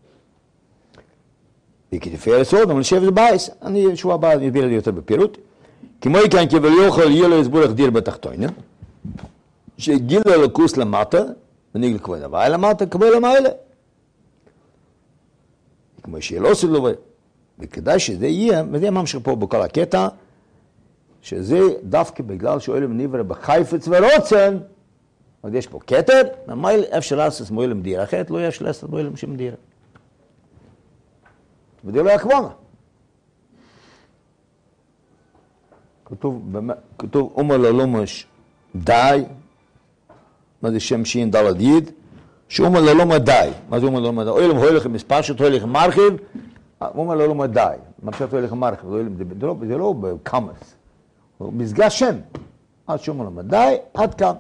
וכתפאר סוד, אבל נשב ובייס. אני שבוע הבא נסביר את זה יותר בפירוט. כמו כאן כבל יוכל יהיה לו הסבורך דיר בתחתונים, שגיל אלוקוס למטה, וניגל כבוד הוואי למטה, קבל למעלה. כמו שיהיה לא סלו, וכדאי שזה יהיה, וזה ממשיך פה בכל הקטע, שזה דווקא בגלל שאוילם ניבר בחייפץ ורוצן, אז יש פה קטר, ומייל אפשר לעשות מוילם דיר, אחרת לא אפשר לעשות מוילם שם דיר. וזה לא הכוונה. כתוב אומר ללומש די, מה זה שם שין דלת יד, שאומר ללומש די, מה זה אומר ללומש די? אוילם הולך מספר שאת הולך מרחיב, אומר ללומש די, מה שאת הולך מרחיב, זה לא בקמס, הוא מסגע שם, עד שאומר ללומש די, עד כאן.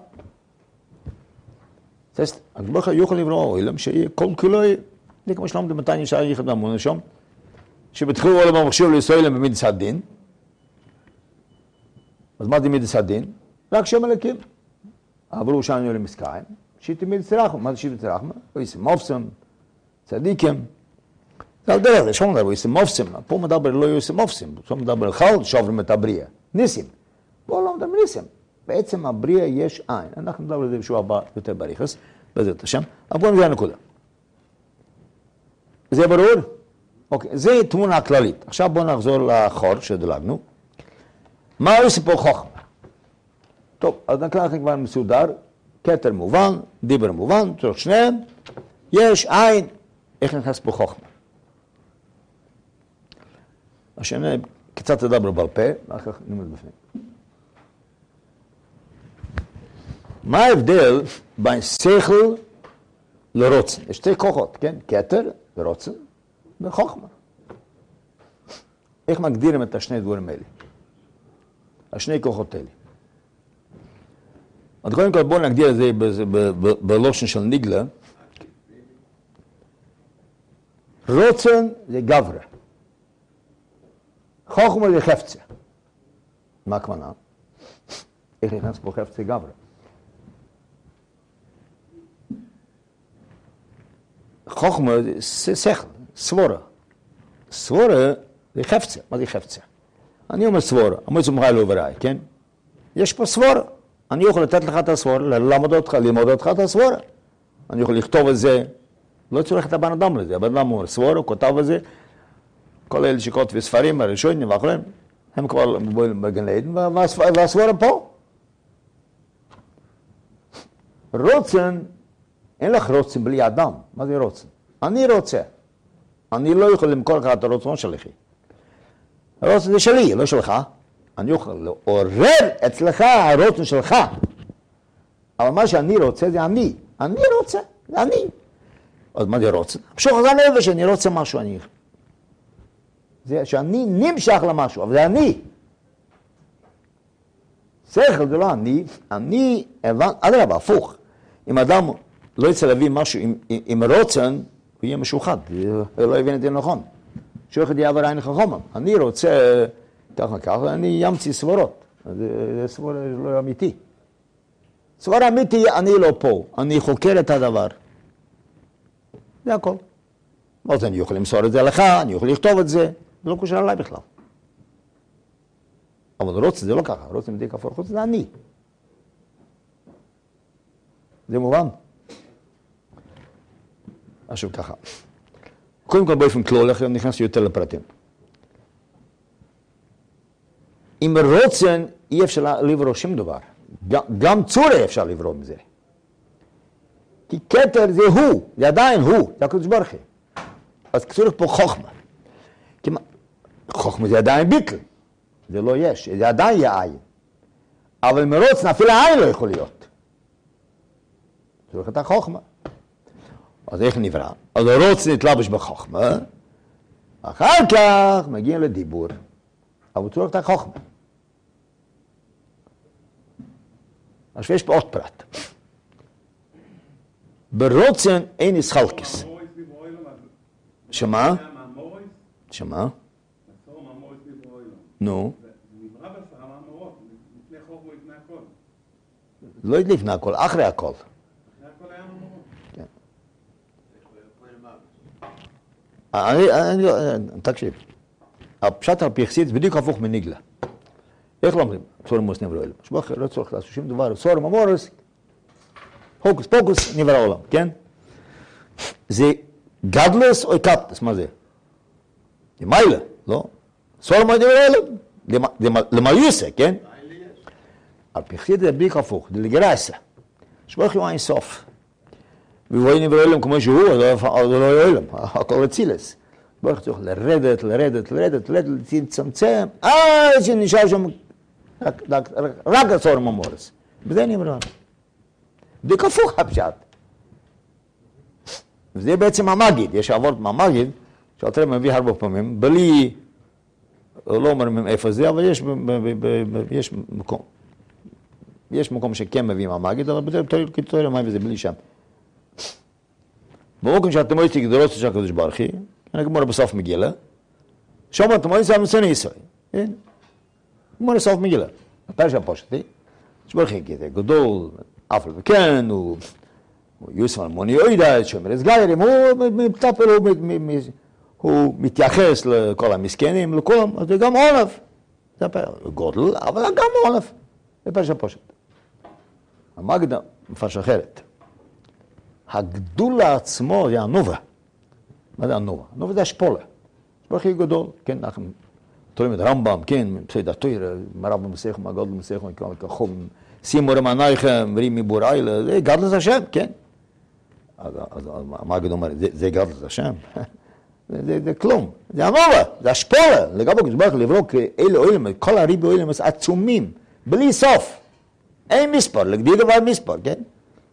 אז ברוך יוכל לברוא אוילם שיהיה כל כולו, זה כמו שלמד מתי נשאר יחד מהמון שם, שבתחילו עולם המחשב לישראל במידס הדין, אז מה זה מידס הדין? רק שם אלוקים. עברו שנו למסקיים, שיטי מידס רחמה. מה זה שיטי רחמה? ויסם מופסם, צדיקים. זה על דרך, יש אומר, ויסם מופסם. פה מדבר לא ויסם מופסם. פה מדבר על חל, שוברים את הבריאה. ניסים. פה לא מדבר ניסים. בעצם הבריאה יש עין. אנחנו מדבר על זה בשבוע הבא יותר בריחס, בעזרת השם. אבל בואו נראה נקודה. זה ברור? אוקיי, זה תמונה כללית. עכשיו בואו נחזור לחור שדלגנו. מה הוא סיפור חוכמה? טוב, אז נקרא לכם כבר מסודר, כתר מובן, דיבר מובן, צריך שניהם, יש עין, איך נכנס פה חוכמה? השני קצת תדבר בעל פה, ואחר כך נלמד בפנים. מה ההבדל בין שכל לרוצן? יש שתי כוחות, כן? כתר ורוצן וחוכמה. איך מגדירים את השני דברים האלה? השני כוחות האלה. אז קודם כל בואו נגדיר את זה בלושן של ניגלה. רוצן זה גברה. חוכמה זה חפצה. מה הכוונה? איך נכנס פה חפצה גברה? חוכמה זה שכל, סבורה. סבורה זה חפצה. מה זה חפצה? אני אומר סבורה, אמרו זה מראה לא וראי, כן? יש פה סבורה. אני יכול לתת לך את הסבורה, ללמוד אותך את הסבורה. אני יכול לכתוב את זה, לא צריך את הבן אדם לזה, הבן אדם אומר סבורה, הוא כותב את זה, כל אלה שכותבים ספרים, הראשונים ואחרים, הם כבר בגן עדן, והסבורה פה. רוצן, אין לך רוצן בלי אדם, מה זה רוצן? אני רוצה, אני לא יכול למכור לך את הרצון שלי. הרוצן זה שלי, לא שלך. אני יכול לעורר אצלך הרוצן שלך. אבל מה שאני רוצה זה אני. אני רוצה, זה אני. אז מה זה רוצן? המשוך הגן נפש, אני רוצה משהו, אני. זה שאני נמשך למשהו, אבל זה אני. שכל זה לא אני. אני, אדרבה, הפוך. אם אדם לא יצא להביא משהו עם רוצן, הוא יהיה משוחד, הוא לא יבין את זה נכון. שוחד יעבר עין חכמה. אני רוצה, ככה ככה, אני אמציא סברות. זה סבור לא אמיתי. סבור אמיתי, אני לא פה. אני חוקר את הדבר. זה הכל. אז אני יכול למסור את זה לך, אני יכול לכתוב את זה. זה לא קושר עליי בכלל. אבל רוצה זה לא ככה. רוצה מדי כפור חוץ, זה אני. זה מובן. עכשיו ככה. קודם כל באופן כללי, נכנס יותר לפרטים. אם רוצן, אי אפשר לברוא שום דבר. גם צורה אפשר לברוא מזה. כי כתר זה הוא, זה עדיין הוא, זה הקדוש ברוך הוא. אז צריך פה חוכמה. חוכמה זה עדיין ביטל. זה לא יש, זה עדיין יהיה עין. אבל מרוצן אפילו העין לא יכול להיות. צריך את החוכמה. אז איך נברא? אז הרוצן נתלבש בחוכמה, אחר כך מגיע לדיבור. אבל צריך את החוכמה. עכשיו יש פה עוד פרט. ברוצן אין ישחלקס. שמה? שמה? נו. לא לפני הכל, אחרי הכל. תקשיב. הפשט על פי חסיד זה בדיוק הפוך מניגלה. איך לא אומרים? צורם מוס נברא עולם. שבוח לא צורך לעשות שום דבר, צורם אמורס, הוקוס פוקוס, נברא עולם, כן? זה גדלס או קפטס, מה זה? זה מיילה, לא? צורם מוס נברא עולם, למליוסה, כן? על פי חסיד זה בדיוק הפוך, זה לגרסה. שבוח יום אין סוף. והוא נברא עולם כמו שהוא, אז לא יהיה עולם, הכל רצילס. בואו צריך לרדת, לצמצם, עד שנשאר שם רק הצורם המורס. וזה נברא. זה כפוך הפשט. וזה בעצם המגיד, יש עבוד מהמגיד, שאתה מביא הרבה פעמים, בלי, לא אומרים איפה זה, אבל יש מקום שכן מביא מהמגיד, אבל בטח כתוב מה וזה בלי שם. במקום שאתם רואים גדולות של הקדוש ברוך הוא, אני גמור בסוף מגילה, שם אתם רואים זה המצוני ישראל. גמור בסוף מגילה. הפרשה פושטי, שברוך הוא גדול, אף על וכן, הוא יוסף אלמוני אוידע, שומר את גיירים, הוא מטפל, הוא מתייחס לכל המסכנים, לכולם, אז זה גם עולף. זה גודל, אבל גם עולף. זה פרשה פושט. המגדה מפרש אחרת. הגדול עצמו זה הנובה. מה זה הנובה? הנובה זה השפולה. שברוך הוא גדול, כן, אנחנו תוראים את רמב"ם, כן, פסד התויר, מרב במסך, מהגודל במסך, כחום, שימו רמנייכם, ורים מבור אילה, זה גדלת השם, כן. אז מה הגדול אומר? זה גדלת השם? זה כלום, זה הנובה, זה השפולה. לגבי שברוך לברוא כאלה אוילם, כל הריבי אוילם עצומים, בלי סוף. אין מספר, לגדי דבר מספר, כן?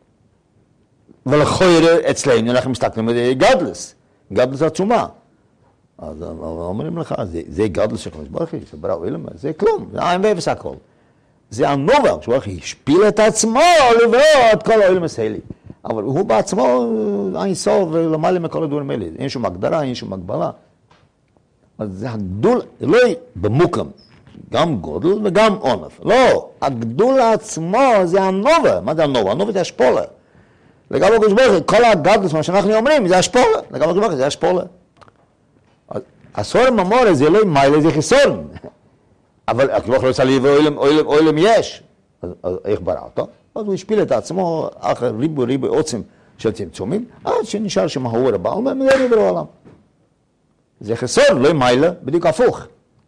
ולכויר אצלנו אנחנו מסתכלים על זה גדלס, גדלס עצומה. אז אומרים לך, זה גדלס של חמש ברכי, שברא אוילם, זה כלום, זה אין ואפס הכל. זה הנובה, שברוך השפיל את עצמו לברוא את כל האוילם הסהלי. אבל הוא בעצמו אין סוף ולמעלה מכל הדברים האלה. אין שום הגדרה, אין שום הגבלה. אז זה הגדול, לא במוקם, גם גודל וגם עונף. לא, הגדול עצמו זה הנובה. מה זה הנובה? הנובה זה השפולה. לגבי הקדוש ברוך הוא, כל הגדלוס, מה שאנחנו אומרים, זה השפולה. לגבי הקדוש ברוך הוא, זה השפולה. הסורם המורה זה לא מיילה, זה חיסון. אבל הקדוש ברוך הוא לא צריך להביא אוילם יש. אז איך ברא אותו? אז הוא השפיל את עצמו אחר ריבו עוצם של צמצומים, עד שנשאר שם האור הבא, הוא אומר, זה נברא העולם. זה חיסון, לא מיילה, בדיוק הפוך.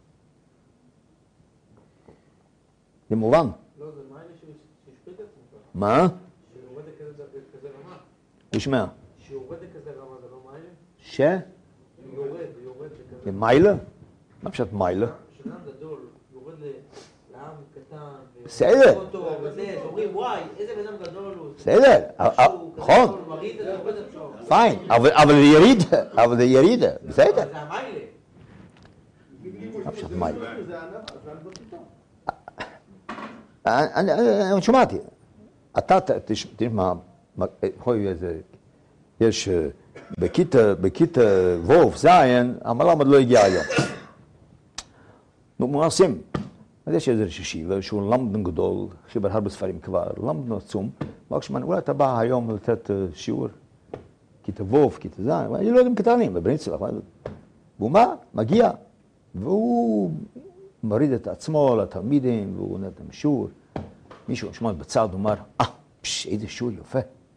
זה מובן. לא, זה מיילה שהשפיל את עצמו. מה? שיורד כזה רמה. תשמע. שיורד כזה רמה, זה לא מיילה? ש? יורד בכזה. זה מיילה? מה פשוט מיילה? שאדם גדול, יורד לעם קטן. בסדר. אומרים, וואי, איזה בן אדם גדול הוא. בסדר, נכון. פיין, אבל זה ירידה, בסדר. זה המיילה. מה פשוט מיילה? זה ענב אני שמעתי. אתה תשמע, יש בכיתה ו' ז', המלמד לא הגיע היום. נו, מה עושים? אז יש איזה ישיבה שהוא למדן גדול, חיבר הרבה ספרים כבר, למדן עצום, רק שמענו, אולי אתה בא היום לתת שיעור, כיתה ו', כיתה ז', אני לא יודעים קטנים, בברניצלח, והוא מה? מגיע, והוא מוריד את עצמו לתלמידים, והוא נותן להם שיעור. מישהו שמע בצד, הוא אמר, איזה שיעור יפה.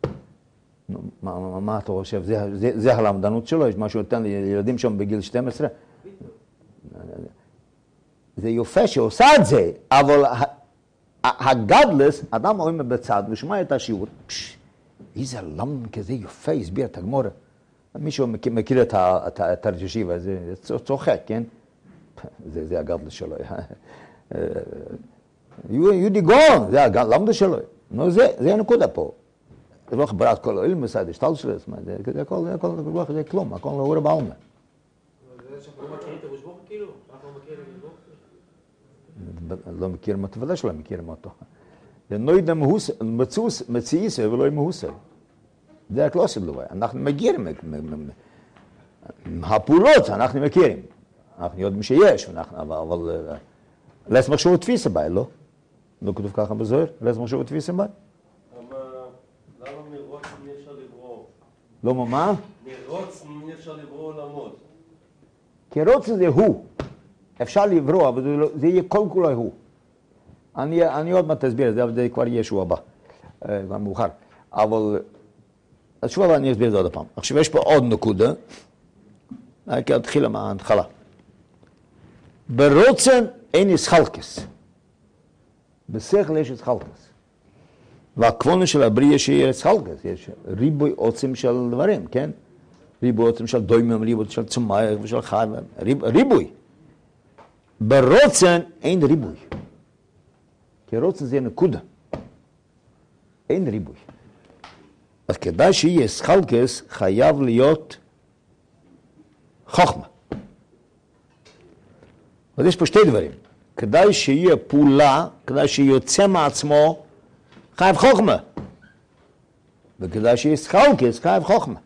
מה אתה חושב? זה הלמדנות שלו, יש משהו נותן לילדים שם בגיל 12. זה יפה שעושה את זה, אבל הגדלס, אדם עומד בצד ושומע את השיעור, איזה למדן כזה יפה, הסביר את הגמורה. מישהו מכיר את הרשיבה, זה צוחק, כן? זה הגדלס שלו. יהודי גאון, זה הלמדה שלו. נו, זה הנקודה פה. זה לא חברת כל האילמוס, זה שטלשלס, זה הכל זה כלום, הכל לא אורה בעלמה. זה שאנחנו לא מכירים את הרושבוך כאילו? אנחנו לא מכירים את הרושבוך? לא מכירים אותו, ודאי שלא מכירים אותו. זה נוידה מציאיסה ולא מהוסה. זה רק לא עושים לו. אנחנו מכירים, הפעולות אנחנו מכירים. אנחנו יודעים שיש, אבל לס מחשוב תפיסה בי, לא? לא כתוב ככה בזוהר? לס מחשוב תפיסה בי? למה מרוץ אם אפשר לברוא? לא מה? מרוץ אם אפשר לברוא עולמות. כי רוץ זה הוא. אפשר לברוא, אבל זה יהיה כל כולו הוא. אני עוד מעט תסביר את זה, אבל זה כבר יהיה שהוא הבא. כבר מאוחר. אבל, אז שוב אני אסביר את זה עוד פעם. עכשיו יש פה עוד נקודה. כי התחילה מההתחלה. ברוצן אין ישחלקס. בשכל יש ישחלקס. והכוונה של הבריא שיהיה ישחלקס. יש ריבוי עוצם של דברים, כן? ריבוי עוצם של דוימים, ריבוי של צומח ושל חי. ריבוי. ברוצן אין ריבוי. כי רוצן זה נקודה. אין ריבוי. אז כדאי שיהיה ישחלקס חייב להיות חוכמה. אז יש פה שתי דברים. כדאי שיהיה פעולה, כדאי שיוצא מעצמו, חייב חוכמה. וכדאי שיהיה ישחלקס, חייב חוכמה.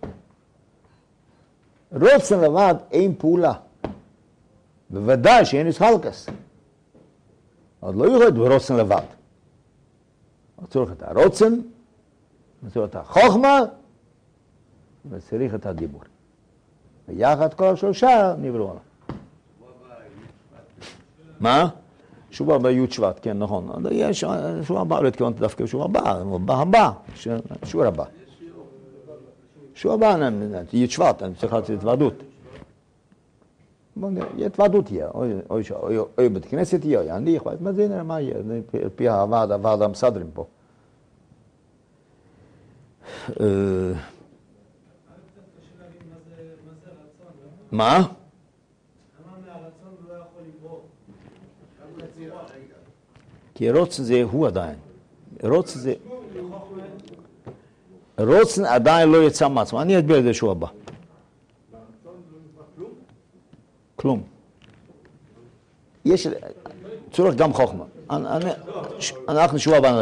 רוצן לבד אין פעולה. בוודאי שאין ישחלקס. עוד לא יורד ברוצן לבד. צריך את הרוצן, צריך את החוכמה, וצריך את הדיבור. ויחד כל השלושה נבראו עליו. מה? שבוע הבא י' שבט, כן, נכון. יש שבוע הבא, לא התכוונתי דווקא שבוע הבא, שבוע הבא. שבוע הבא, י' שבט, אני צריך לעשות התוועדות. התוועדות יהיה, או בית כנסת יהיה, אני יכול, מה זה נראה, מה יהיה? על פי הוועד המסדרים פה. מה? כי רוצן זה הוא עדיין. רוצן עדיין לא יצא מעצמו. אני אסביר את זה שהוא הבא. כלום. יש צורך גם חוכמה. אנחנו שהוא הבא